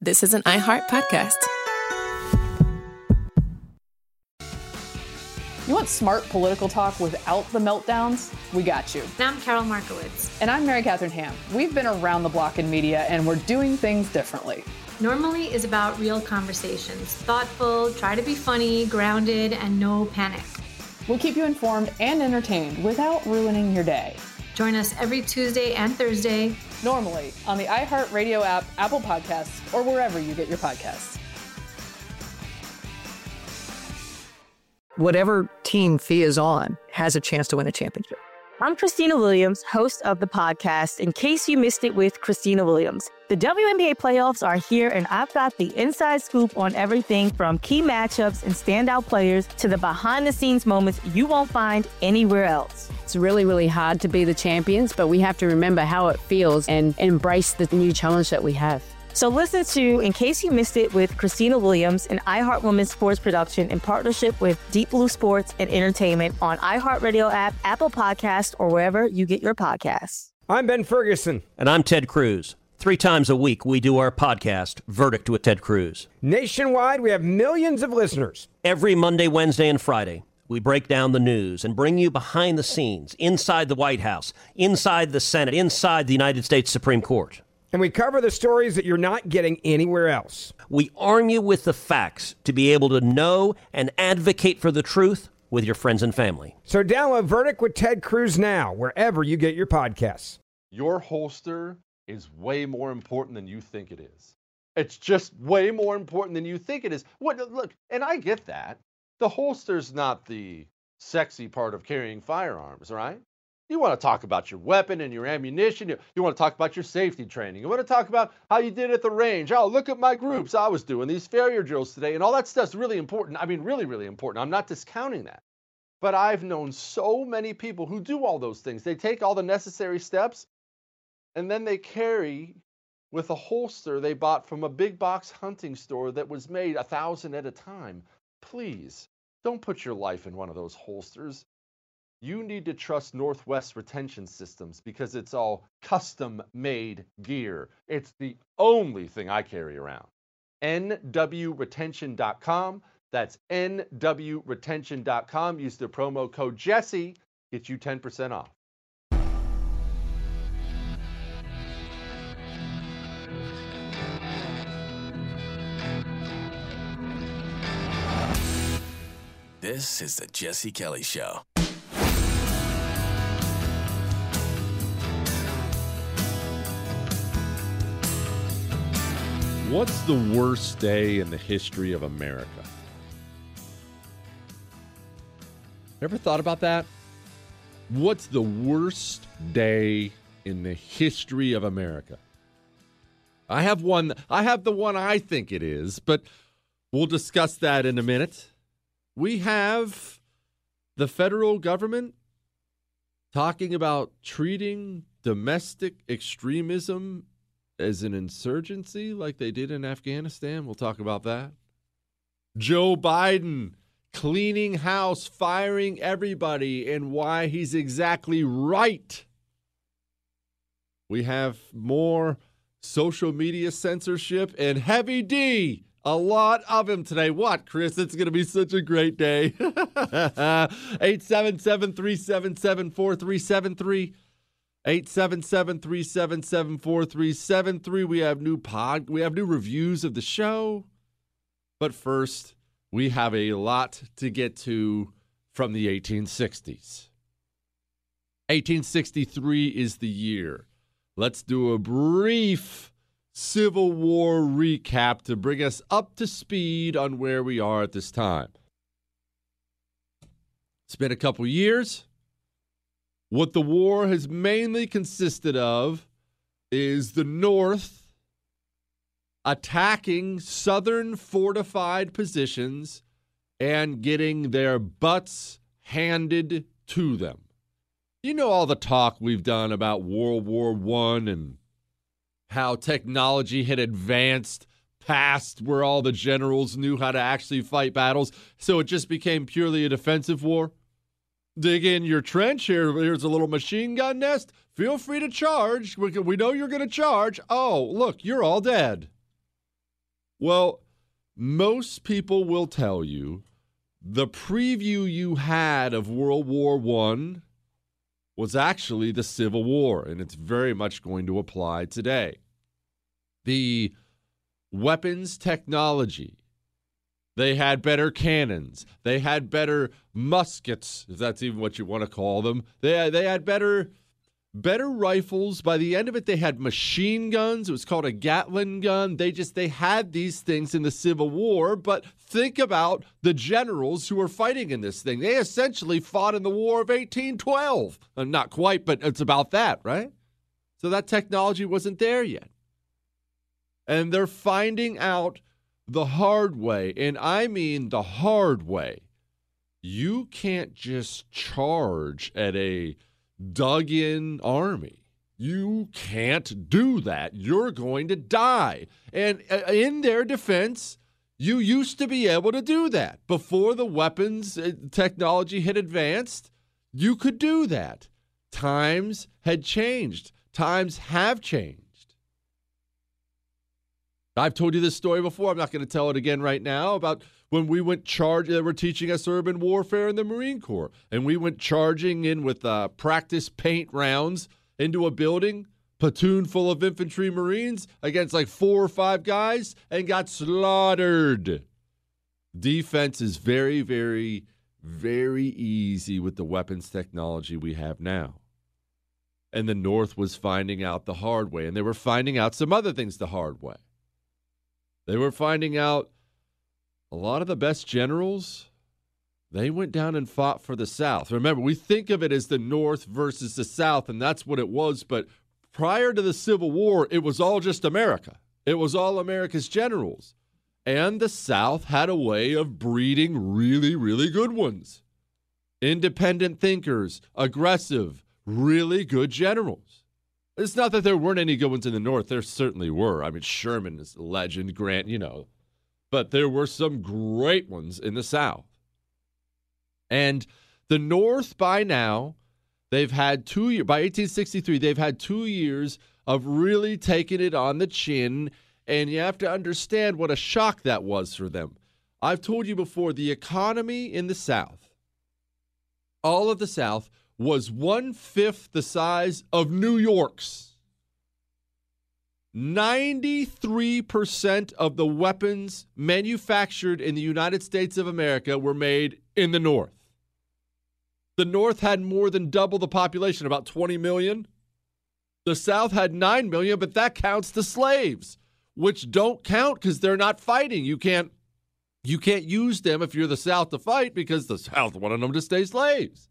This is an iHeart podcast. You want smart political talk without the meltdowns? We got you. And I'm Carol Markowitz. And I'm Mary Catherine Ham. We've been around the block in media, and we're doing things differently. Normally is about real conversations. Thoughtful, try to be funny, grounded, and no panic. We'll keep you informed and entertained without ruining your day. Join us every Tuesday and Thursday. Normally on the iHeartRadio app, Apple Podcasts, or wherever you get your podcasts. Whatever team Fia is on has a chance to win a championship. I'm Christina Williams, host of the podcast, In Case You Missed It with Christina Williams. The WNBA playoffs are here, and I've got the inside scoop on everything from key matchups and standout players to the behind-the-scenes moments you won't find anywhere else. It's really, really hard to be the champions, but we have to remember how it feels and embrace the new challenge that we have. So listen to In Case You Missed It with Christina Williams, an iHeart Women's Sports production in partnership with Deep Blue Sports and Entertainment on iHeartRadio app, Apple Podcasts, or wherever you get your podcasts. I'm Ben Ferguson. And I'm Ted Cruz. 3 times a week, we do our podcast, Verdict with Ted Cruz. Nationwide, we have millions of listeners. Every Monday, Wednesday, and Friday, we break down the news and bring you behind the scenes, inside the White House, inside the Senate, inside the United States Supreme Court. And we cover the stories that you're not getting anywhere else. We arm you with the facts to be able to know and advocate for the truth with your friends and family. So download Verdict with Ted Cruz now, wherever you get your podcasts. Your holster is way more important than you think it is. It's just way more important than you think it is. Look, and I get that. The holster's not the sexy part of carrying firearms, right? You want to talk about your weapon and your ammunition. You want to talk about your safety training. You want to talk about how you did at the range. Oh, look at my groups. I was doing these failure drills today. And all that stuff's really important. I mean, really, really important. I'm not discounting that. But I've known so many people who do all those things. They take all the necessary steps, and then they carry with a holster they bought from a big box hunting store that was made 1,000 at a time. Please, don't put your life in one of those holsters. You need to trust Northwest Retention Systems because it's all custom-made gear. It's the only thing I carry around. nwretention.com. That's nwretention.com. Use the promo code Jesse. Get you 10% off. This is the Jesse Kelly Show. What's the worst day in the history of America? Ever thought about that? What's the worst day in the history of America? I have the one I think it is, but we'll discuss that in a minute. We have the federal government talking about treating domestic extremism as an insurgency like they did in Afghanistan. We'll talk about that. Joe Biden cleaning house, firing everybody, and why he's exactly right. We have more social media censorship and Heavy D. A lot of him today. What, Chris? It's going to be such a great day. 877-377-4373. 877-377-4373. We have new reviews of the show. But first, we have a lot to get to from the 1860s. 1863 is the year. Let's do a brief Civil War recap to bring us up to speed on where we are at this time. It's been a couple years. What the war has mainly consisted of is the North attacking Southern fortified positions and getting their butts handed to them. You know all the talk we've done about World War I and how technology had advanced past where all the generals knew how to actually fight battles, so it just became purely a defensive war. Dig in your trench. Here's a little machine gun nest. Feel free to charge. We know you're going to charge. Oh, look, you're all dead. Well, most people will tell you the preview you had of World War I was actually the Civil War, and it's very much going to apply today. The weapons technology, they had better cannons, they had better muskets, if that's even what you want to call them. They had better rifles. By the end of it, they had machine guns. It was called a Gatling gun. They had these things in the Civil War, but think about the generals who were fighting in this thing. They essentially fought in the War of 1812. Not quite, but it's about that, right? So that technology wasn't there yet. And they're finding out the hard way, and I mean the hard way. You can't just charge at a dug-in army. You can't do that. You're going to die. And in their defense, you used to be able to do that. Before the weapons technology had advanced, you could do that. Times had changed. Times have changed. I've told you this story before. I'm not going to tell it again right now about when we went they were teaching us urban warfare in the Marine Corps, and we went charging in with practice paint rounds into a building, platoon full of infantry Marines against like 4 or 5 guys, and got slaughtered. Defense is very, very, very easy with the weapons technology we have now. And the North was finding out the hard way, and they were finding out some other things the hard way. They were finding out a lot of the best generals, they went down and fought for the South. Remember, we think of it as the North versus the South, and that's what it was. But prior to the Civil War, it was all just America. It was all America's generals. And the South had a way of breeding really, really good ones. Independent thinkers, aggressive, really good generals. It's not that there weren't any good ones in the North. There certainly were. I mean, Sherman is a legend, Grant, But there were some great ones in the South. And the North, by now, they've had 2 years. By 1863, they've had 2 years of really taking it on the chin. And you have to understand what a shock that was for them. I've told you before, the economy in the South, all of the South, was 1/5 the size of New York's. 93% of the weapons manufactured in the United States of America were made in the North. The North had more than double the population, about 20 million. The South had 9 million, but that counts the slaves, which don't count because they're not fighting. You can't use them if you're the South to fight because the South wanted them to stay slaves.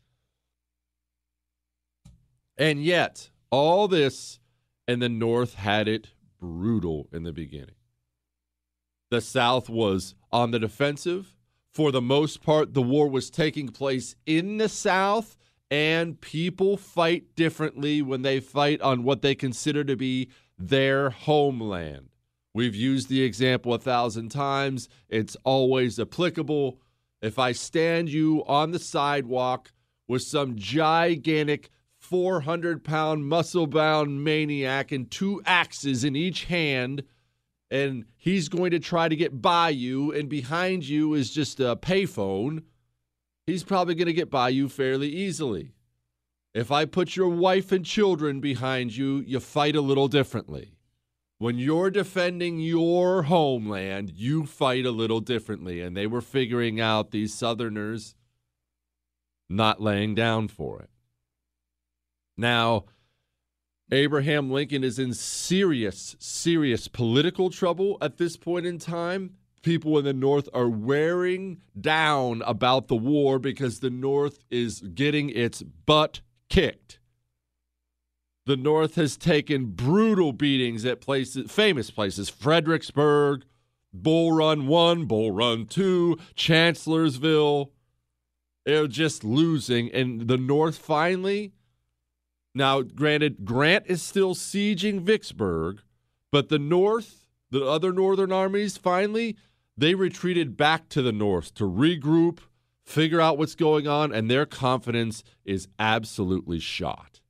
And yet, all this, and the North had it brutal in the beginning. The South was on the defensive. For the most part, the war was taking place in the South, and people fight differently when they fight on what they consider to be their homeland. We've used the example 1,000 times. It's always applicable. If I stand you on the sidewalk with some gigantic 400-pound muscle-bound maniac and 2 axes in each hand, and he's going to try to get by you, and behind you is just a payphone, he's probably going to get by you fairly easily. If I put your wife and children behind you, you fight a little differently. When you're defending your homeland, you fight a little differently, and they were figuring out, these Southerners, not laying down for it. Now, Abraham Lincoln is in serious, serious political trouble at this point in time. People in the North are wearing down about the war because the North is getting its butt kicked. The North has taken brutal beatings at places, famous places, Fredericksburg, Bull Run 1, Bull Run 2, Chancellorsville. They're just losing, and the North finally... Now, granted, Grant is still sieging Vicksburg, but the North, the other northern armies, finally, they retreated back to the North to regroup, figure out what's going on, and their confidence is absolutely shot.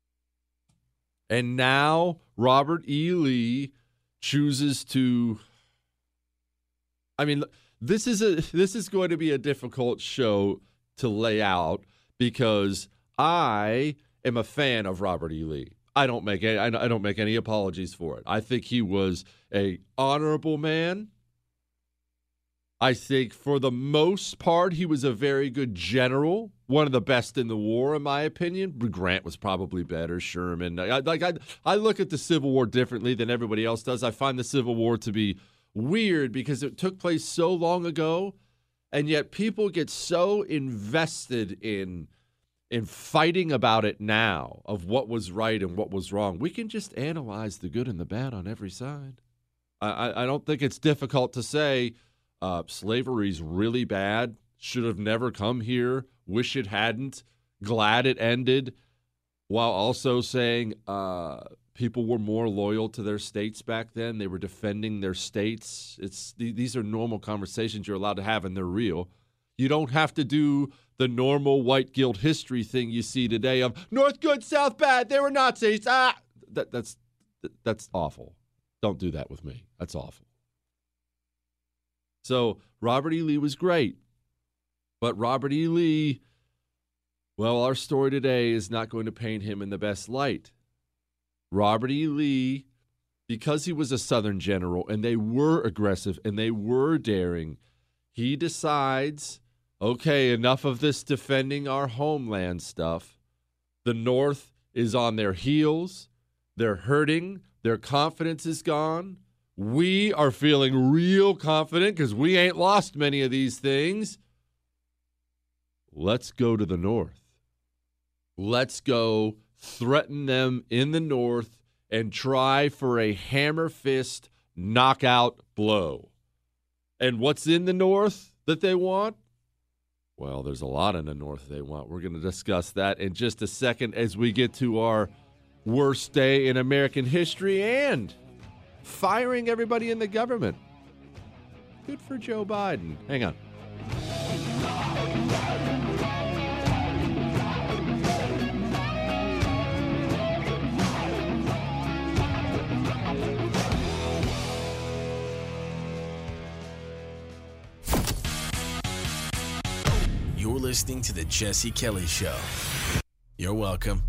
And now Robert E. Lee chooses to I mean, this is going to be a difficult show to lay out because I am a fan of Robert E. Lee. I don't make any apologies for it. I think he was a honorable man. I think for the most part, he was a very good general, one of the best in the war, in my opinion. Grant was probably better, Sherman. I look at the Civil War differently than everybody else does. I find the Civil War to be weird because it took place so long ago, and yet people get so invested in fighting about it now of what was right and what was wrong. We can just analyze the good and the bad on every side. I don't think it's difficult to say slavery's really bad, should have never come here, wish it hadn't, glad it ended, while also saying people were more loyal to their states back then. They were defending their states. These are normal conversations you're allowed to have, and they're real. You don't have to do the normal white guilt history thing you see today of North good, South bad, they were Nazis. That's awful. Don't do that with me. That's awful. So Robert E. Lee was great. But Robert E. Lee, well, our story today is not going to paint him in the best light. Robert E. Lee, because he was a Southern general and they were aggressive and they were daring, he decides, okay, enough of this defending our homeland stuff. The North is on their heels. They're hurting. Their confidence is gone. We are feeling real confident because we ain't lost many of these things. Let's go to the North. Let's go threaten them in the North and try for a hammer fist knockout blow. And what's in the North that they want? Well, there's a lot in the North they want. We're going to discuss that in just a second as we get to our worst day in American history and firing everybody in the government. Good for Joe Biden. Hang on. You're listening to the Jesse Kelly Show. You're welcome.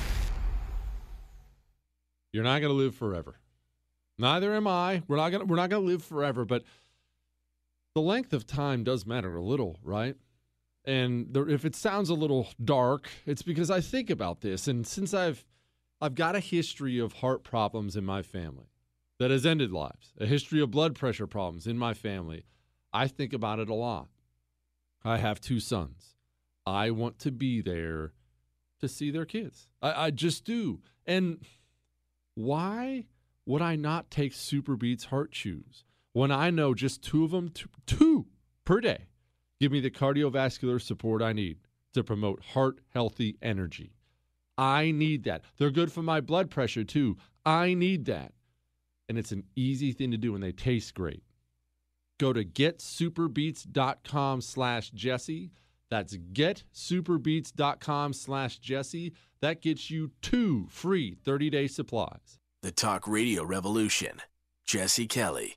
You're not going to live forever. Neither am I. We're not going to live forever, but the length of time does matter a little, right? And if it sounds a little dark, it's because I think about this, and since I've got a history of heart problems in my family that has ended lives, a history of blood pressure problems in my family, I think about it a lot. I have 2 sons. I want to be there to see their kids. I just do. And why would I not take Super Beats Heart Chews when I know just 2 of them, two per day, give me the cardiovascular support I need to promote heart-healthy energy? I need that. They're good for my blood pressure, too. I need that. And it's an easy thing to do, and they taste great. Go to getsuperbeats.com/Jesse. That's getsuperbeats.com/Jesse. That gets you 2 free 30-day supplies. The Talk Radio Revolution. Jesse Kelly.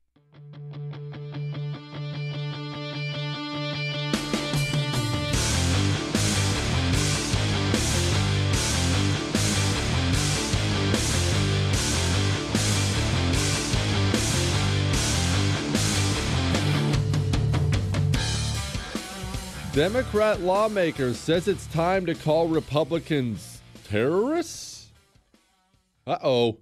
Democrat lawmaker says it's time to call Republicans terrorists? Uh-oh.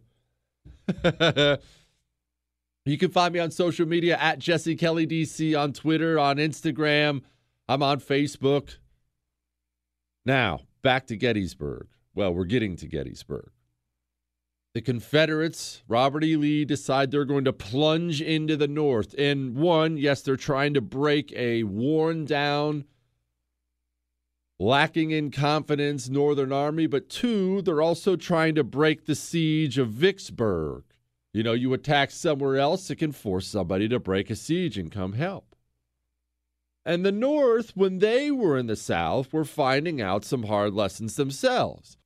You can find me on social media at Jesse Kelly DC on Twitter, on Instagram. I'm on Facebook. Now, back to Gettysburg. Well, we're getting to Gettysburg. The Confederates, Robert E. Lee, decide they're going to plunge into the North. And one, yes, they're trying to break a worn down, lacking in confidence Northern Army, but 2, they're also trying to break the siege of Vicksburg. You know, you attack somewhere else, it can force somebody to break a siege and come help. And the North, when they were in the South, were finding out some hard lessons themselves.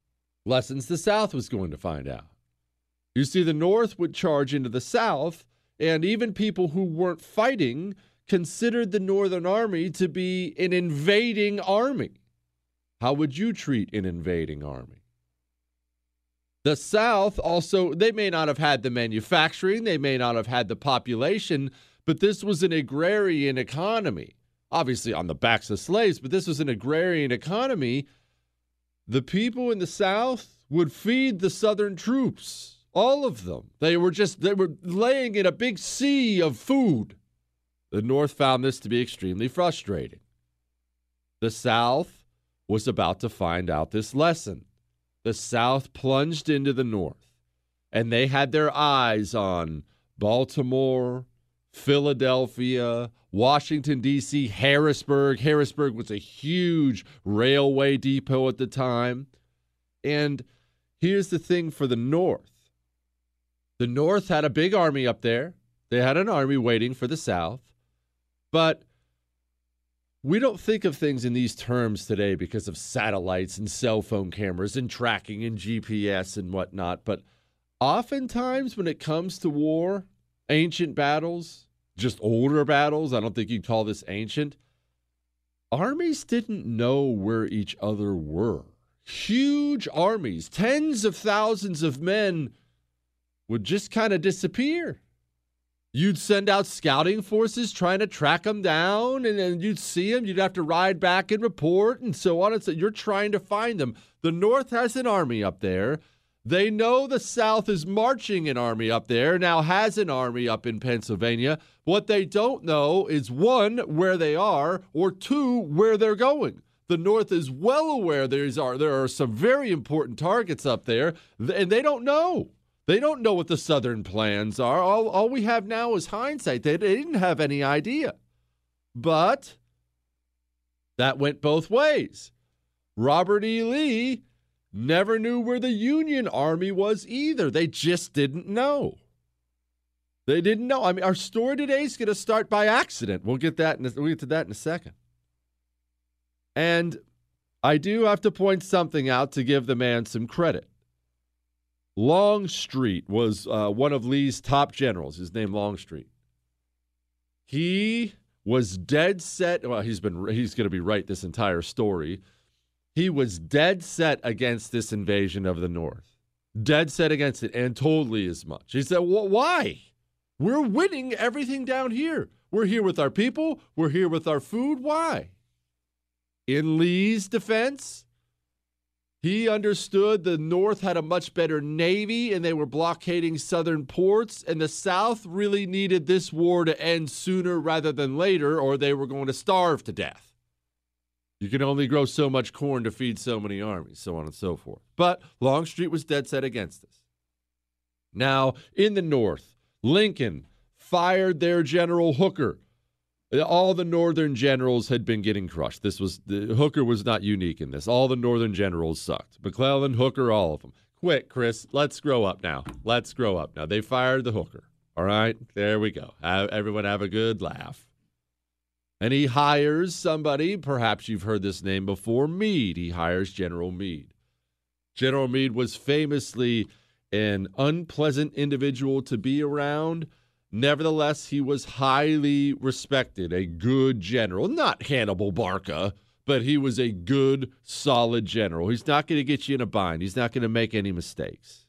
Lessons the South was going to find out. You see, the North would charge into the South, And even people who weren't fighting considered the Northern Army to be an invading army. How would you treat an invading army? The South also, they may not have had the manufacturing, they may not have had the population, but this was an agrarian economy. Obviously on the backs of slaves, but this was an agrarian economy. The people in the South would feed the Southern troops, all of them. They were laying in a big sea of food. The North found this to be extremely frustrating. The South was about to find out this lesson. The South plunged into the North, and they had their eyes on Baltimore, Philadelphia, Washington, D.C., Harrisburg. Harrisburg was a huge railway depot at the time. And here's the thing for the North. The North had a big army up there. They had an army waiting for the South. But we don't think of things in these terms today because of satellites and cell phone cameras and tracking and GPS and whatnot. But oftentimes when it comes to war, ancient battles, just older battles, I don't think you'd call this ancient, armies didn't know where each other were. Huge armies, tens of thousands of men would just kind of disappear. You'd send out scouting forces trying to track them down, and then you'd see them. You'd have to ride back and report and so on. And so you're trying to find them. The North has an army up there. They know the South is marching an army up there, now has an army up in Pennsylvania. What they don't know is, one, where they are, or two, where they're going. The North is well aware there are some very important targets up there, and they don't know. They don't know what the Southern plans are. All we have now is hindsight. They didn't have any idea. But that went both ways. Robert E. Lee never knew where the Union Army was either. They just didn't know. They didn't know. I mean, our story today is going to start by accident. We'll get to that in a second. And I do have to point something out to give the man some credit. Longstreet was one of Lee's top generals. His name Longstreet. He was dead set. Well, he's going to be right this entire story. He was dead set against this invasion of the North. Dead set against it, and told Lee as much. He said, well, why? We're winning everything down here. We're here with our people. We're here with our food. Why? In Lee's defense, he understood the North had a much better navy and they were blockading southern ports, and the South really needed this war to end sooner rather than later, or they were going to starve to death. You can only grow so much corn to feed so many armies, so on and so forth. But Longstreet was dead set against this. Now, in the North, Lincoln fired their General Hooker. All the Northern generals had been getting crushed. Hooker was not unique in this. All the Northern generals sucked. McClellan, Hooker, all of them. Quick, Chris, let's grow up now. They fired the Hooker. All right, there we go. Everyone have a good laugh. And he hires somebody, perhaps you've heard this name before, Meade. He hires General Meade. General Meade was famously an unpleasant individual to be around. Nevertheless, he was highly respected, a good general. Not Hannibal Barca, but he was a good, solid general. He's not going to get you in a bind. He's not going to make any mistakes.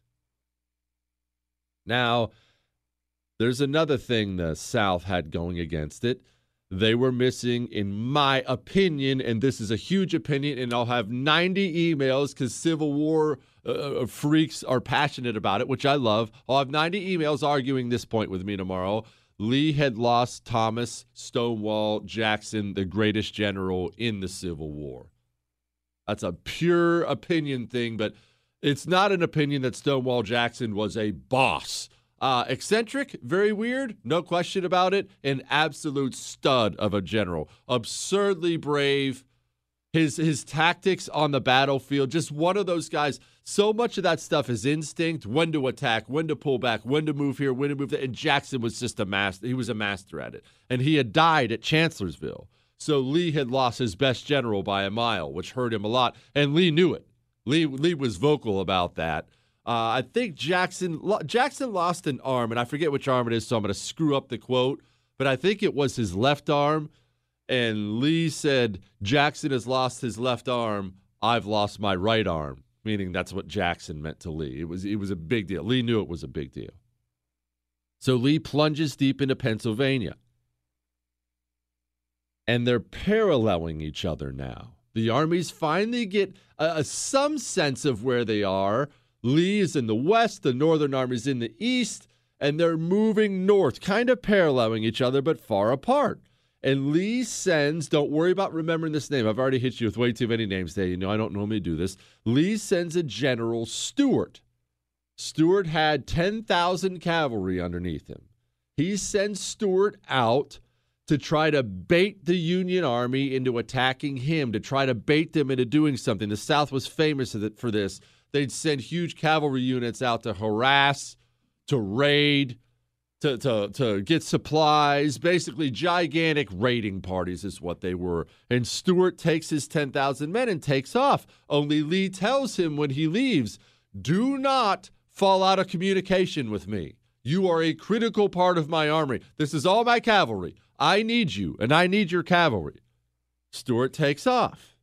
Now, there's another thing the South had going against it. They were missing, in my opinion, and this is a huge opinion, and I'll have 90 emails because Civil War freaks are passionate about it, which I love. I'll have 90 emails arguing this point with me tomorrow. Lee had lost Thomas Stonewall Jackson, the greatest general in the Civil War. That's a pure opinion thing, but it's not an opinion that Stonewall Jackson was a boss. Eccentric, very weird, no question about it. An absolute stud of a general. Absurdly brave. His tactics on the battlefield, just one of those guys. So much of that stuff is instinct, when to attack, when to pull back, when to move here, when to move there. And Jackson was just a master. He was a master at it. And he had died at Chancellorsville. So Lee had lost his best general by a mile, which hurt him a lot. And Lee knew it. Lee was vocal about that. I think Jackson lost an arm, and I forget which arm it is, so I'm going to screw up the quote. But I think it was his left arm, and Lee said, Jackson has lost his left arm, I've lost my right arm, meaning that's what Jackson meant to Lee. It was a big deal. Lee knew it was a big deal. So Lee plunges deep into Pennsylvania. And they're paralleling each other now. The armies finally get some sense of where they are. Lee is in the west, the Northern Army's in the east, and they're moving north, kind of paralleling each other, but far apart. And Lee sends, don't worry about remembering this name. I've already hit you with way too many names today. You know I don't normally do this. Lee sends a General Stuart. Stuart had 10,000 cavalry underneath him. He sends Stuart out to try to bait the Union Army into attacking him, to try to bait them into doing something. The South was famous for this. They'd send huge cavalry units out to harass, to raid, to get supplies. Basically, gigantic raiding parties is what they were. And Stuart takes his 10,000 men and takes off. Only Lee tells him when he leaves, do not fall out of communication with me. You are a critical part of my army. This is all my cavalry. I need you, and I need your cavalry. Stuart takes off.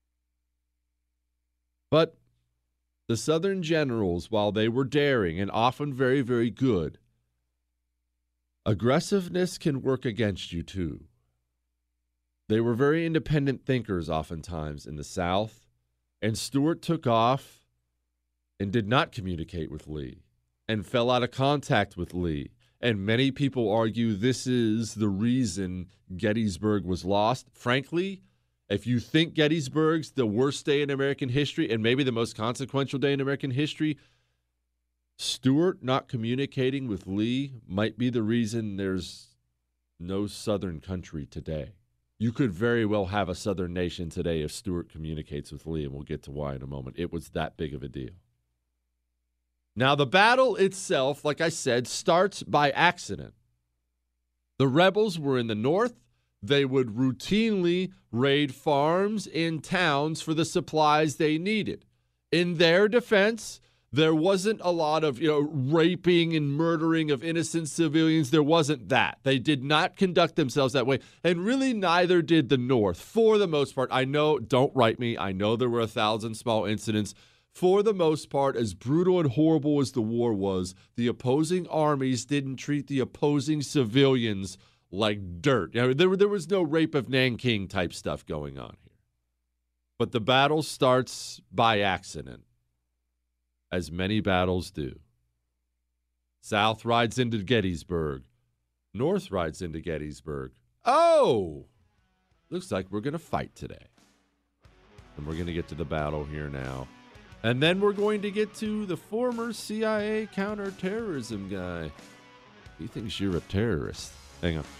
But the Southern generals, while they were daring and often very, very good, aggressiveness can work against you too. They were very independent thinkers oftentimes in the South, and Stuart took off and did not communicate with Lee and fell out of contact with Lee. And many people argue this is the reason Gettysburg was lost. Frankly, if you think Gettysburg's the worst day in American history and maybe the most consequential day in American history, Stuart not communicating with Lee might be the reason there's no Southern country today. You could very well have a Southern nation today if Stuart communicates with Lee, and we'll get to why in a moment. It was that big of a deal. Now, the battle itself, like I said, starts by accident. The rebels were in the north. They would routinely raid farms and towns for the supplies they needed. In their defense, there wasn't a lot of, raping and murdering of innocent civilians. There wasn't that. They did not conduct themselves that way. And really neither did the North, for the most part. I know, don't write me. I know there were 1,000 small incidents. For the most part, as brutal and horrible as the war was, the opposing armies didn't treat the opposing civilians like dirt. There was no rape of Nanking type stuff going on here. But the battle starts by accident, as many battles do. South rides into Gettysburg. North rides into Gettysburg. Oh! Looks like we're going to fight today. And we're going to get to the battle here now. And then we're going to get to the former CIA counterterrorism guy. He thinks you're a terrorist. Hang on.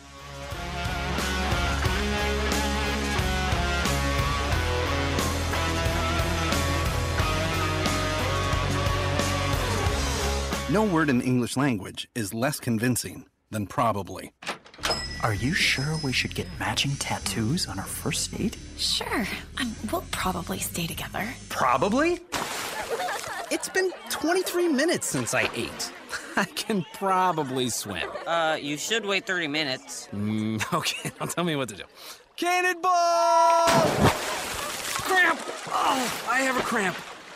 No word in the English language is less convincing than probably. Are you sure we should get matching tattoos on our first date? Sure. We'll probably stay together. Probably? It's been 23 minutes since I ate. I can probably swim. You should wait 30 minutes. Okay, now tell me what to do. Cannonball! Cramp! Oh, I have a cramp.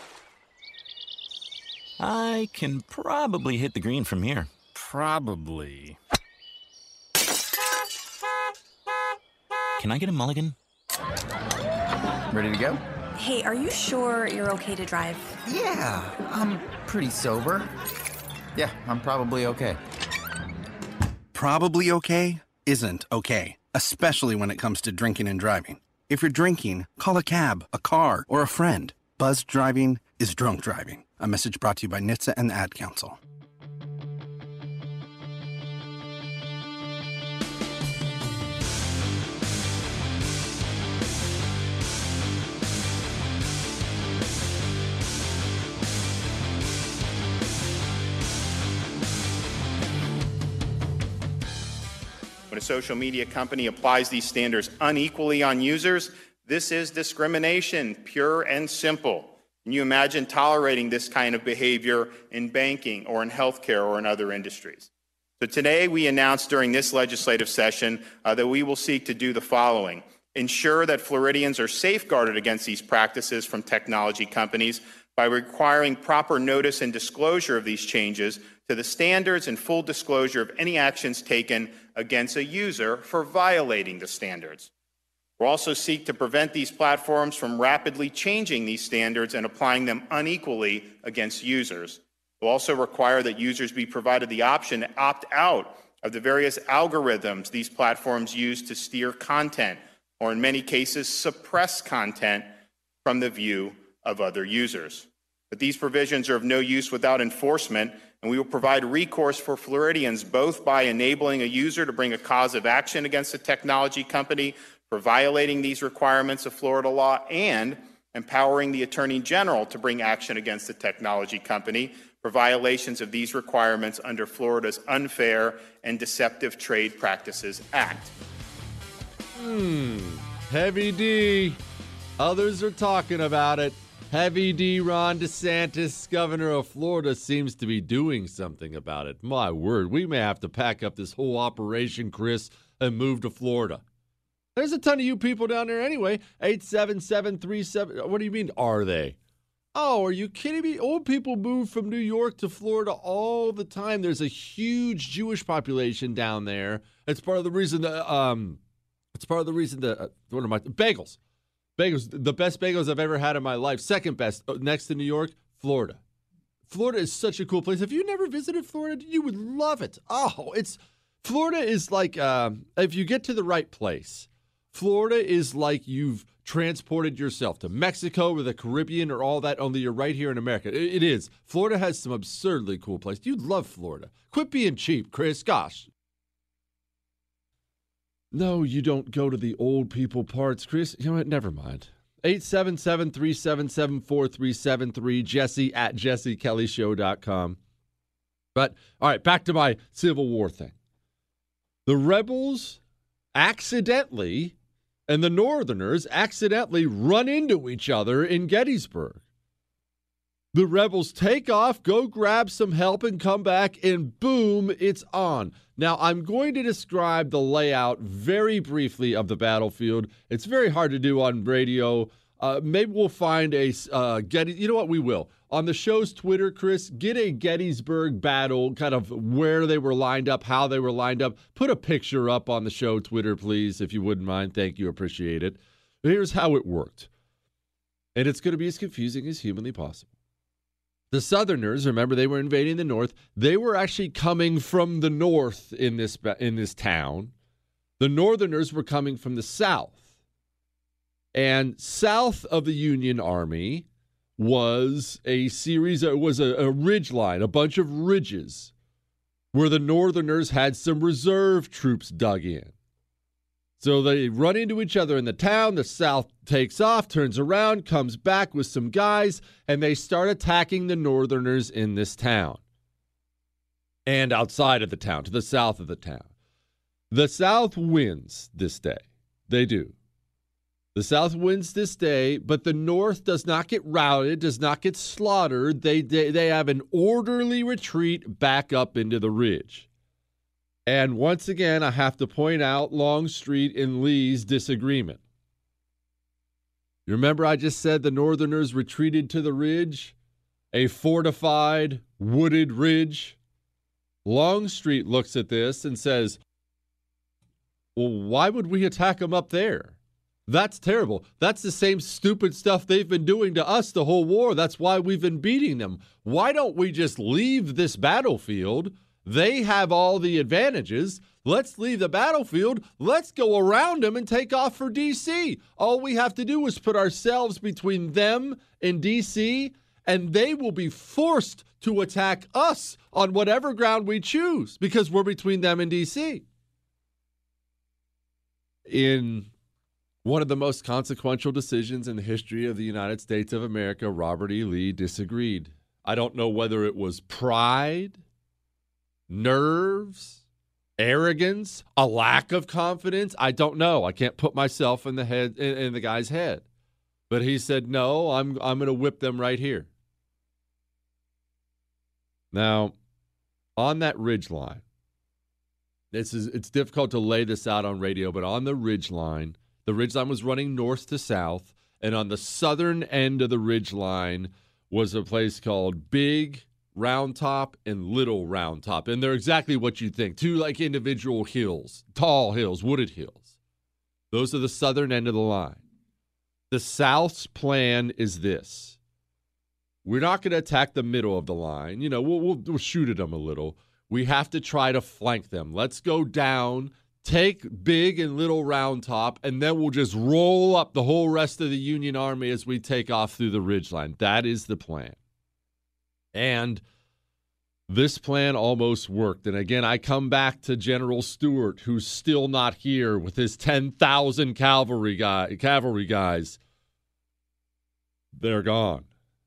I can probably hit the green from here. Probably. Can I get a mulligan? Ready to go? Hey, are you sure you're okay to drive? Yeah, I'm pretty sober. Yeah, I'm probably okay. Probably okay isn't okay, especially when it comes to drinking and driving. If you're drinking, call a cab, a car, or a friend. Buzzed driving is drunk driving. A message brought to you by NHTSA and the Ad Council. When a social media company applies these standards unequally on users, this is discrimination, pure and simple. Can you imagine tolerating this kind of behavior in banking or in healthcare or in other industries? So today we announced during this legislative session that we will seek to do the following. Ensure that Floridians are safeguarded against these practices from technology companies by requiring proper notice and disclosure of these changes to the standards and full disclosure of any actions taken against a user for violating the standards. We'll also seek to prevent these platforms from rapidly changing these standards and applying them unequally against users. We'll also require that users be provided the option to opt out of the various algorithms these platforms use to steer content, or in many cases, suppress content from the view of other users. But these provisions are of no use without enforcement, and we will provide recourse for Floridians both by enabling a user to bring a cause of action against a technology company for violating these requirements of Florida law and empowering the Attorney General to bring action against the technology company for violations of these requirements under Florida's Unfair and Deceptive Trade Practices Act. Heavy D. Others are talking about it. Heavy D. Ron DeSantis, governor of Florida, seems to be doing something about it. My word, we may have to pack up this whole operation, Chris, and move to Florida. There's a ton of you people down there anyway. 87737. What do you mean, are they? Oh, are you kidding me? Old people move from New York to Florida all the time. There's a huge Jewish population down there. It's part of the reason that, what am I? Bagels. Bagels, the best bagels I've ever had in my life. Second best, next to New York, Florida. Florida is such a cool place. If you never visited Florida, you would love it. Florida is like, if you get to the right place, Florida is like you've transported yourself to Mexico or the Caribbean or all that, only you're right here in America. It is. Florida has some absurdly cool places. You'd love Florida. Quit being cheap, Chris. Gosh. No, you don't go to the old people parts, Chris. You know what? Never mind. 877-377-4373. Jesse at jessekellyshow.com. But, all right, back to my Civil War thing. The rebels accidentally and the Northerners accidentally run into each other in Gettysburg. The rebels take off, go grab some help, and come back, and boom, it's on. Now, I'm going to describe the layout very briefly of the battlefield. It's very hard to do on radio. Maybe we'll find a you know what? We will. On the show's Twitter, Chris, get a Gettysburg battle, kind of where they were lined up, how they were lined up. Put a picture up on the show Twitter, please, if you wouldn't mind. Thank you. Appreciate it. Here's how it worked. And it's going to be as confusing as humanly possible. The Southerners, remember, they were invading the North. They were actually coming from the North in this town. The Northerners were coming from the South. And south of the Union Army was a ridge line, a bunch of ridges where the Northerners had some reserve troops dug in. So they run into each other in the town. The South takes off, turns around, comes back with some guys, and they start attacking the Northerners in this town and outside of the town, to the south of the town. The South wins this day. They do. The South wins this day, but the North does not get routed, does not get slaughtered. They have an orderly retreat back up into the ridge. And once again, I have to point out Longstreet and Lee's disagreement. You remember I just said the Northerners retreated to the ridge, a fortified, wooded ridge? Longstreet looks at this and says, well, why would we attack them up there? That's terrible. That's the same stupid stuff they've been doing to us the whole war. That's why we've been beating them. Why don't we just leave this battlefield? They have all the advantages. Let's leave the battlefield. Let's go around them and take off for D.C. All we have to do is put ourselves between them and D.C., and they will be forced to attack us on whatever ground we choose because we're between them and D.C. In one of the most consequential decisions in the history of the United States of America, Robert E. Lee disagreed. I don't know whether it was pride, nerves, arrogance, a lack of confidence. I don't know. I can't put myself in the guy's head. But he said, no, I'm going to whip them right here. Now, on that ridgeline, it's difficult to lay this out on radio, but on the ridgeline was running north to south, and on the southern end of the ridgeline was a place called Big Round Top and Little Round Top, and they're exactly what you think, two like individual hills, tall hills, wooded hills. Those are the southern end of the line. The South's plan is this. We're not going to attack the middle of the line. You know, we'll shoot at them a little. We have to try to flank them. Let's go down, take Big and Little Round Top, and then we'll just roll up the whole rest of the Union Army as we take off through the ridgeline. That is the plan. And this plan almost worked. And again, I come back to General Stuart, who's still not here with his 10,000 cavalry guys. They're gone.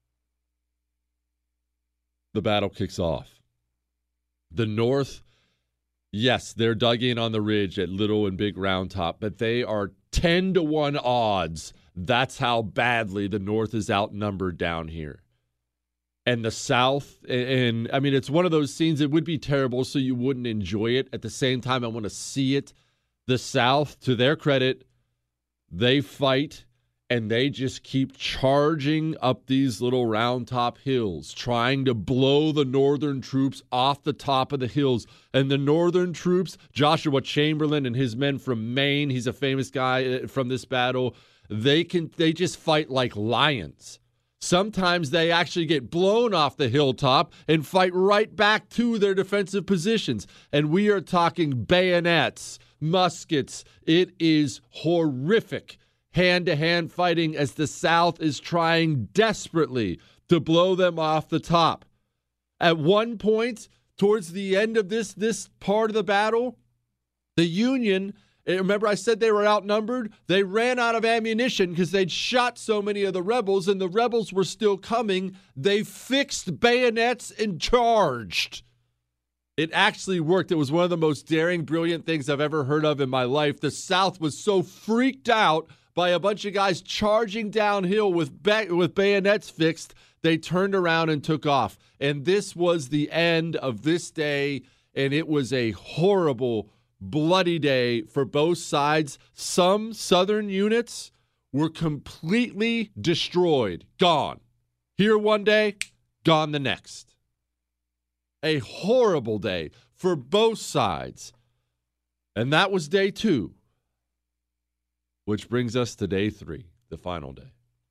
The battle kicks off. The North, yes, they're dug in on the ridge at Little and Big Round Top, but they are 10-1 odds. That's how badly the North is outnumbered down here. And the South, and I mean, it's one of those scenes, it would be terrible so you wouldn't enjoy it. At the same time, I want to see it. The South, to their credit, they fight. And they just keep charging up these little round top hills, trying to blow the Northern troops off the top of the hills. And the Northern troops, Joshua Chamberlain and his men from Maine, he's a famous guy from this battle, they just fight like lions. Sometimes they actually get blown off the hilltop and fight right back to their defensive positions. And we are talking bayonets, muskets. It is horrific. Hand-to-hand fighting as the South is trying desperately to blow them off the top. At one point, towards the end of this part of the battle, the Union, remember I said they were outnumbered? They ran out of ammunition because they'd shot so many of the rebels, and the rebels were still coming. They fixed bayonets and charged. It actually worked. It was one of the most daring, brilliant things I've ever heard of in my life. The South was so freaked out by a bunch of guys charging downhill with bayonets fixed, they turned around and took off. And this was the end of this day, and it was a horrible, bloody day for both sides. Some Southern units were completely destroyed, gone. Here one day, gone the next. A horrible day for both sides. And that was day 2. Which brings us to day 3, the final day.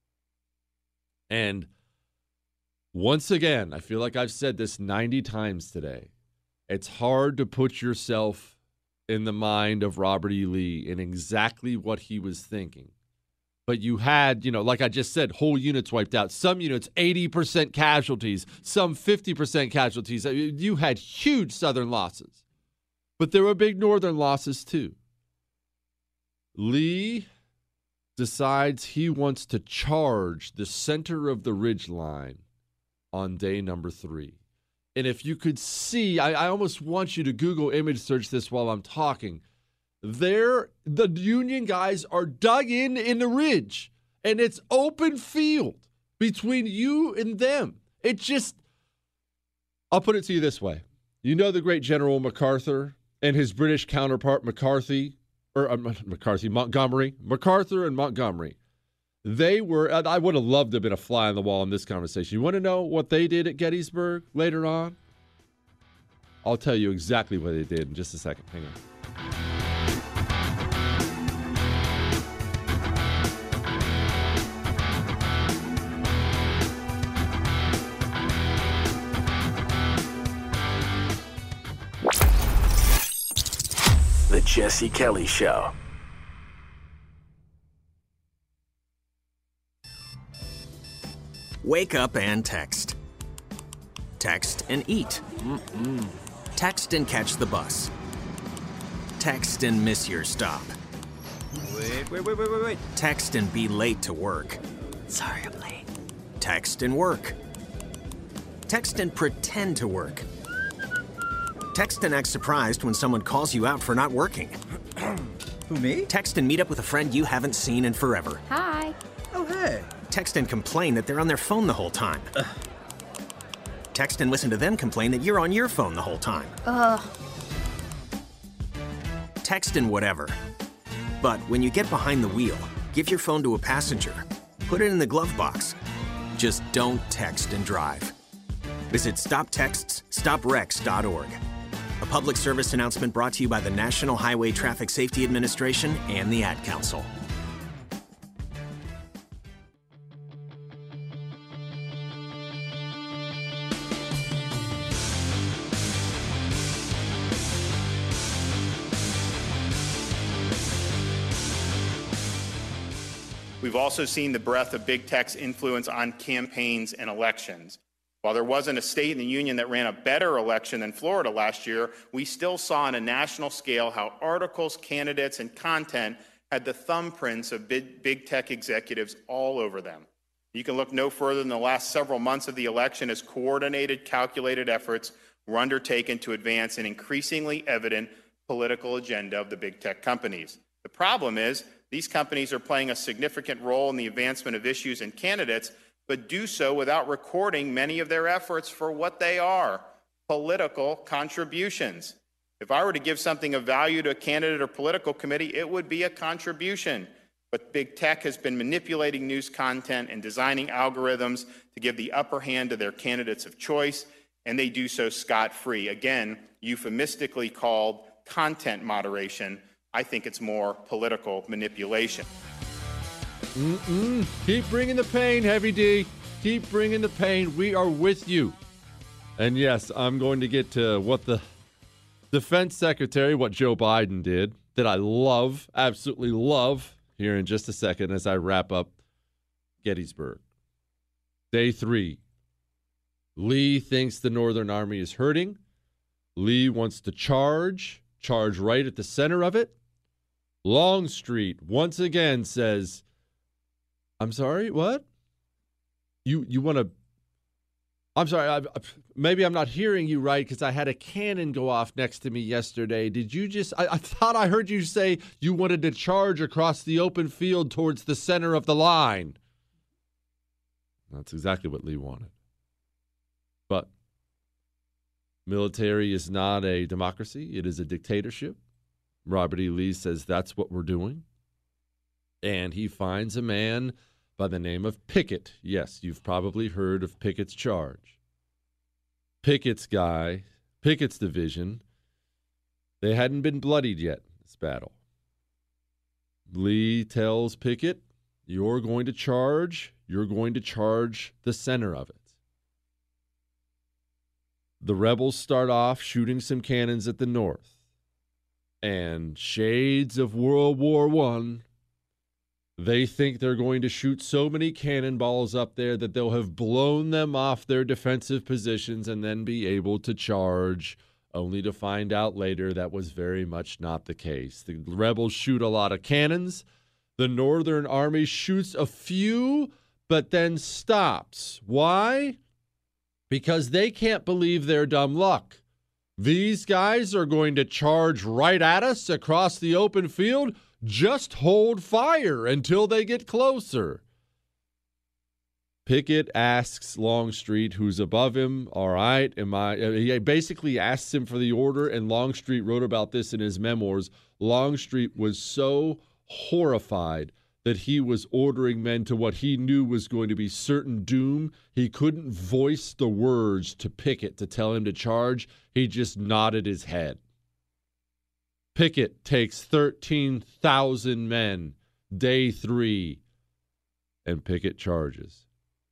And once again, I feel like I've said this 90 times today. It's hard to put yourself in the mind of Robert E. Lee and exactly what he was thinking. But you had, like I just said, whole units wiped out. Some units, 80% casualties. Some 50% casualties. You had huge Southern losses. But there were big Northern losses too. Lee decides he wants to charge the center of the ridgeline on day number 3. And if you could see, I almost want you to Google image search this while I'm talking. The Union guys are dug in the ridge, and it's open field between you and them. It just, I'll put it to you this way. You know the great General MacArthur and his British counterpart MacArthur and Montgomery. They were, I would have loved to have been a fly on the wall in this conversation. You want to know what they did at Gettysburg later on? I'll tell you exactly what they did in just a second. Hang on. The Jesse Kelly Show. Wake up and text. Text and eat. Text and catch the bus. Text and miss your stop. Wait. Text and be late to work. Sorry, I'm late. Text and work. Text and pretend to work. Text and act surprised when someone calls you out for not working. Who, me? Text and meet up with a friend you haven't seen in forever. Hi. Oh, Oh, hey. Text and complain that they're on their phone the whole time. Text and listen to them complain that you're on your phone the whole time. Text and whatever. But when you get behind the wheel, give your phone to a passenger. Put it in the glove box. Just don't text and drive. Visit StopTextsStopWrecks.org. A public service announcement brought to you by the National Highway Traffic Safety Administration and the Ad Council. We've also seen the breadth of big tech's influence on campaigns and elections. While there wasn't a state in the union that ran a better election than Florida last year, we still saw on a national scale how articles, candidates, and content had the thumbprints of big tech executives all over them. You can look no further than the last several months of the election as coordinated, calculated efforts were undertaken to advance an increasingly evident political agenda of the big tech companies. The problem is, these companies are playing a significant role in the advancement of issues and candidates, but do so without recording many of their efforts for what they are, political contributions. If I were to give something of value to a candidate or political committee, it would be a contribution. But big tech has been manipulating news content and designing algorithms to give the upper hand to their candidates of choice, and they do so scot-free. Again, euphemistically called content moderation. I think it's more political manipulation. Keep bringing the pain, Heavy D. Keep bringing the pain. We are with you. And yes, I'm going to get to what the defense secretary, what Joe Biden did, that I love, absolutely love, here in just a second as I wrap up Gettysburg. Day 3. Lee thinks the Northern Army is hurting. Lee wants to charge right at the center of it. Longstreet once again says, I'm sorry, what? You want to... I'm sorry, maybe I'm not hearing you right because I had a cannon go off next to me yesterday. Did you just... I thought I heard you say you wanted to charge across the open field towards the center of the line. That's exactly what Lee wanted. But military is not a democracy. It is a dictatorship. Robert E. Lee says that's what we're doing. And he finds a man by the name of Pickett. Yes, you've probably heard of Pickett's charge. Pickett's division, they hadn't been bloodied yet, this battle. Lee tells Pickett, you're going to charge the center of it. The rebels start off shooting some cannons at the north. And shades of World War I, they think they're going to shoot so many cannonballs up there that they'll have blown them off their defensive positions and then be able to charge, only to find out later that was very much not the case. The rebels shoot a lot of cannons. The Northern Army shoots a few, but then stops. Why? Because they can't believe their dumb luck. These guys are going to charge right at us across the open field. Just hold fire until they get closer. Pickett asks Longstreet, who's above him, all right, he basically asks him for the order, and Longstreet wrote about this in his memoirs. Longstreet was so horrified that he was ordering men to what he knew was going to be certain doom. He couldn't voice the words to Pickett to tell him to charge. He just nodded his head. Pickett takes 13,000 men, day 3, and Pickett charges.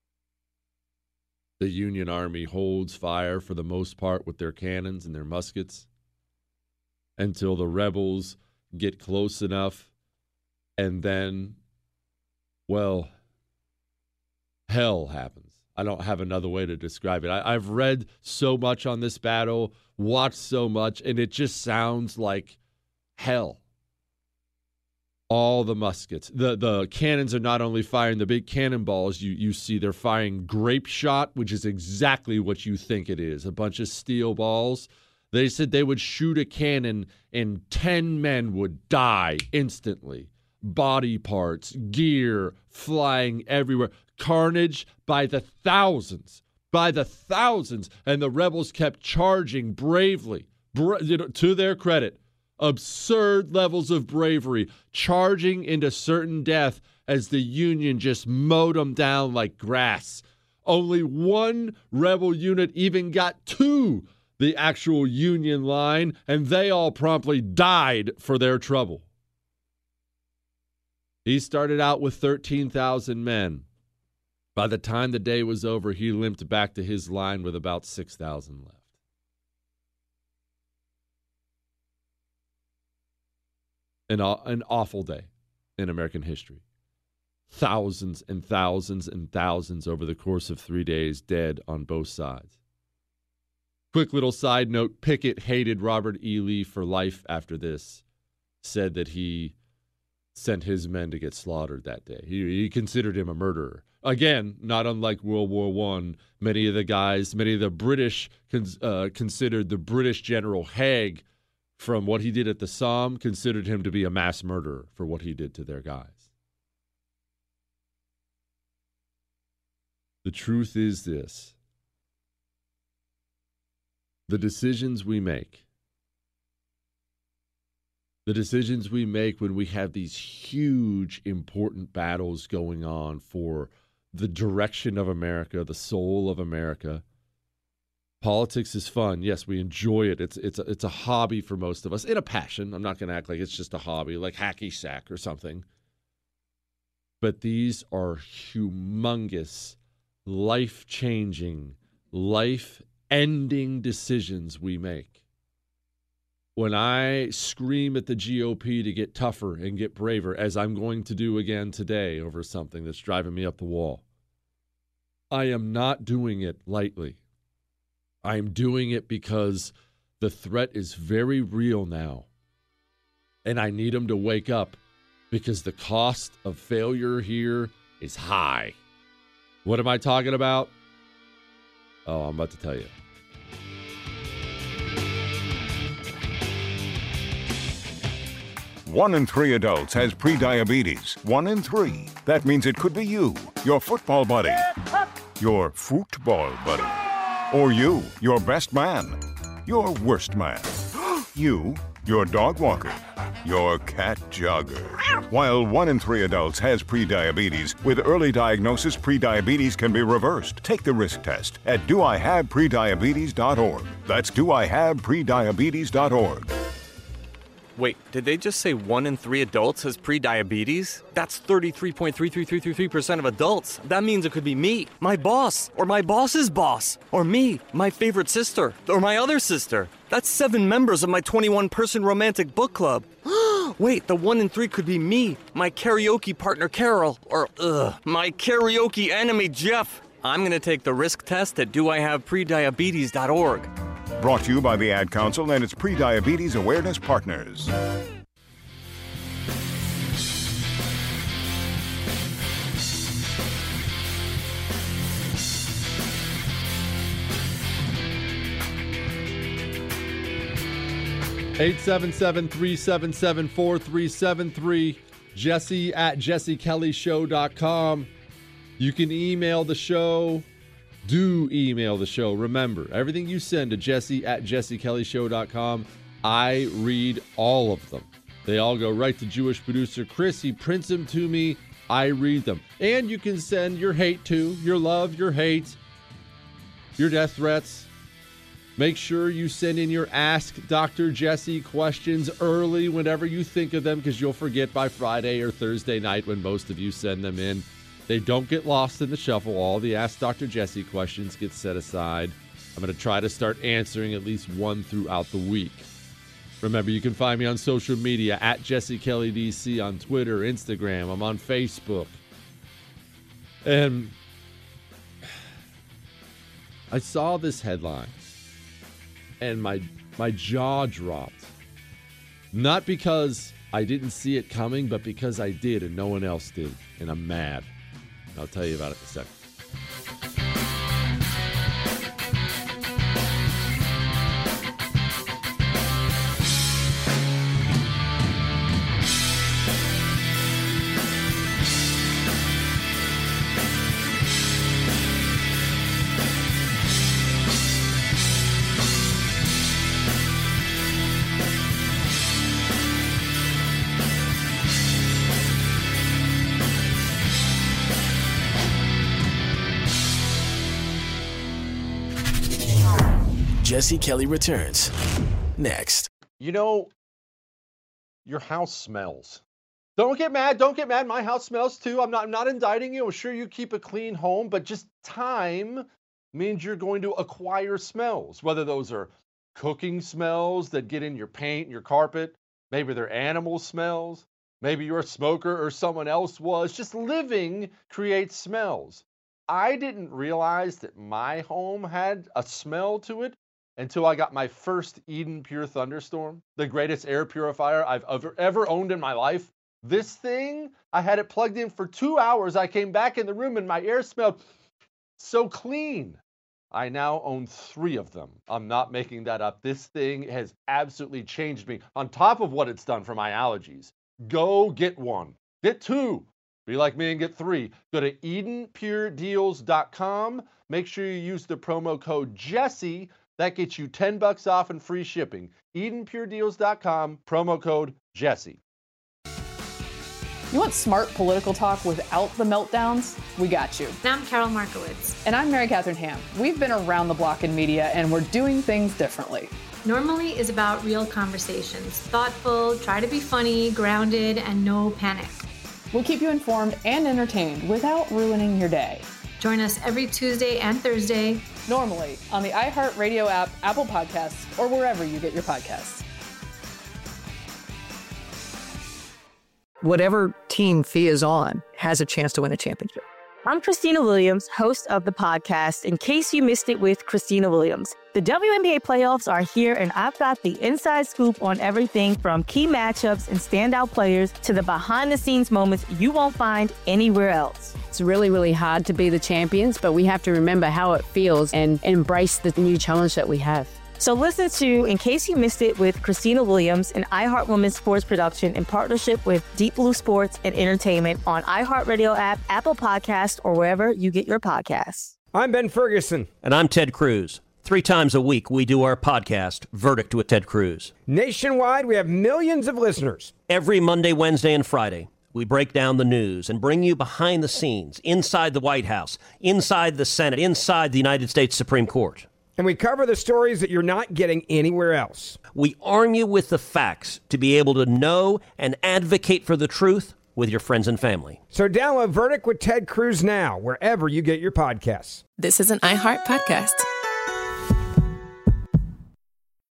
The Union Army holds fire for the most part with their cannons and their muskets until the rebels get close enough, and then, well, hell happens. I don't have another way to describe it. I've read so much on this battle, watched so much, and it just sounds like hell. All the muskets. The cannons are not only firing the big cannonballs, you see they're firing grape shot, which is exactly what you think it is, a bunch of steel balls. They said they would shoot a cannon and 10 men would die instantly. body parts, gear flying everywhere. Carnage by the thousands. And the rebels kept charging bravely. To their credit, absurd levels of bravery, charging into certain death as the Union just mowed them down like grass. Only one rebel unit even got to the actual Union line, and they all promptly died for their trouble. He started out with 13,000 men. By the time the day was over, he limped back to his line with about 6,000 left. An awful day in American history. Thousands and thousands and thousands over the course of 3 days dead on both sides. Quick little side note, Pickett hated Robert E. Lee for life after this. Said that he sent his men to get slaughtered that day. He considered him a murderer. Again, not unlike World War I, many of the British considered the British General Haig, from what he did at the Somme, considered him to be a mass murderer for what he did to their guys. The truth is this. The decisions we make when we have these huge, important battles going on for the direction of America, the soul of America. Politics is fun. Yes, we enjoy it. It's a hobby for most of us, and a passion. I'm not going to act like it's just a hobby, like hacky sack or something. But these are humongous, life-changing, life-ending decisions we make. When I scream at the GOP to get tougher and get braver, as I'm going to do again today over something that's driving me up the wall, I am not doing it lightly. I'm doing it because the threat is very real now. And I need them to wake up because the cost of failure here is high. What am I talking about? Oh, I'm about to tell you. One in 3 adults has prediabetes. 1 in 3. That means it could be you, your football buddy, your football buddy, or you, your best man, your worst man, you, your dog walker, your cat jogger. While 1 in 3 adults has prediabetes, with early diagnosis, prediabetes can be reversed. Take the risk test at doihaveprediabetes.org. That's doihaveprediabetes.org. Wait, did they just say 1 in 3 adults has prediabetes? That's 33.33333% of adults. That means it could be me, my boss, or my boss's boss, or me, my favorite sister, or my other sister. That's 7 members of my 21-person romantic book club. Wait, the 1 in 3 could be me, my karaoke partner Carol, or my karaoke enemy Jeff. I'm going to take the risk test at doihaveprediabetes.org. Brought to you by the Ad Council and its Prediabetes Awareness Partners. (877-377-4373) Jesse at jessekellyshow.com. You can email the show. Do email the show. Remember, everything you send to Jesse at jessekellyshow.com, I read all of them. They all go right to Jewish producer Chris. He prints them to me. I read them. And you can send your hate too, your love, your hate, your death threats. Make sure you send in your Ask Dr. Jesse questions early whenever you think of them, because you'll forget by Friday or Thursday night when most of you send them in. They don't get lost in the shuffle. All the Ask Dr. Jesse questions get set aside. I'm going to try to start answering at least one throughout the week. Remember, you can find me on social media at Jesse Kelly DC on Twitter, Instagram. I'm on Facebook. And I saw this headline and my jaw dropped. Not because I didn't see it coming, but because I did and no one else did. And I'm mad. I'll tell you about it in a second. Jesse Kelly returns next. You know, your house smells. Don't get mad. Don't get mad. My house smells too. I'm not indicting you. I'm sure you keep a clean home, but just time means you're going to acquire smells, whether those are cooking smells that get in your paint, your carpet, maybe they're animal smells, maybe you're a smoker or someone else was. Just living creates smells. I didn't realize that my home had a smell to it until I got my first Eden Pure Thunderstorm, the greatest air purifier I've ever owned in my life. This thing, I had it plugged in for 2 hours. I came back in the room and my air smelled so clean. I now own 3 of them. I'm not making that up. This thing has absolutely changed me. On top of what it's done for my allergies, go get one. Get 2. Be like me and get 3. Go to EdenPureDeals.com. Make sure you use the promo code Jesse. That gets you $10 off and free shipping. EdenPureDeals.com, promo code Jesse. You want smart political talk without the meltdowns? We got you. And I'm Carol Markowitz. And I'm Mary Catherine Ham. We've been around the block in media, and we're doing things differently. Normally is about real conversations. Thoughtful, try to be funny, grounded, and no panic. We'll keep you informed and entertained without ruining your day. Join us every Tuesday and Thursday. Normally on the iHeartRadio app, Apple Podcasts, or wherever you get your podcasts. Whatever team Fee is on has a chance to win a championship. I'm Christina Williams, host of the podcast, In Case You Missed It with Christina Williams. The WNBA playoffs are here, and I've got the inside scoop on everything from key matchups and standout players to the behind-the-scenes moments you won't find anywhere else. It's really, really hard to be the champions, but we have to remember how it feels and embrace the new challenge that we have. So listen to In Case You Missed It with Christina Williams, an iHeart Women's sports production in partnership with Deep Blue Sports and Entertainment on iHeartRadio app, Apple Podcasts, or wherever you get your podcasts. I'm Ben Ferguson. And I'm Ted Cruz. 3 times a week, we do our podcast, Verdict with Ted Cruz. Nationwide, we have millions of listeners. Every Monday, Wednesday, and Friday, we break down the news and bring you behind the scenes, inside the White House, inside the Senate, inside the United States Supreme Court. And we cover the stories that you're not getting anywhere else. We arm you with the facts to be able to know and advocate for the truth with your friends and family. So download Verdict with Ted Cruz now, wherever you get your podcasts. This is an iHeart podcast.